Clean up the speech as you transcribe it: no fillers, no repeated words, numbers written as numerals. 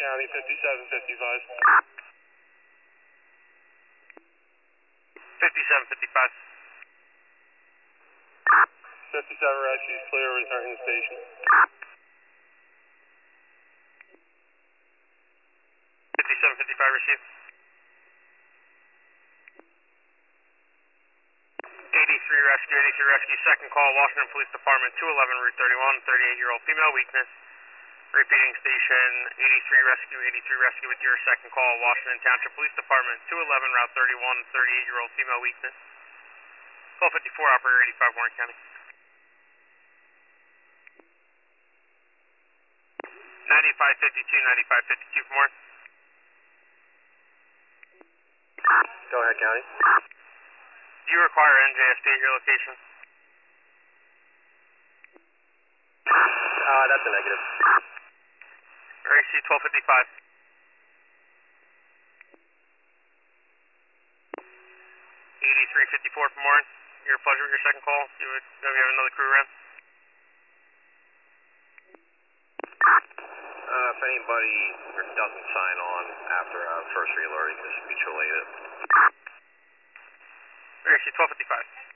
County, 5755. 5755. 57 rescues clear, returning to station. 5755 receive. 83 rescue, second call, Washington Police Department, 211 Route 31, 38-year-old female, weakness. Repeating station, 83 rescue with your second call, Washington Township Police Department, 211 Route 31, 38-year-old female, weakness. 1254, operator 85, Warren County. 9552 for more. Go ahead, County. Do you require NJSP at your location? That's a negative. RAC 1255. 8354 for more. Your pleasure with your second call. We have another crew around. If anybody doesn't sign on after first realerting, this is mutual aid. RAC 1255.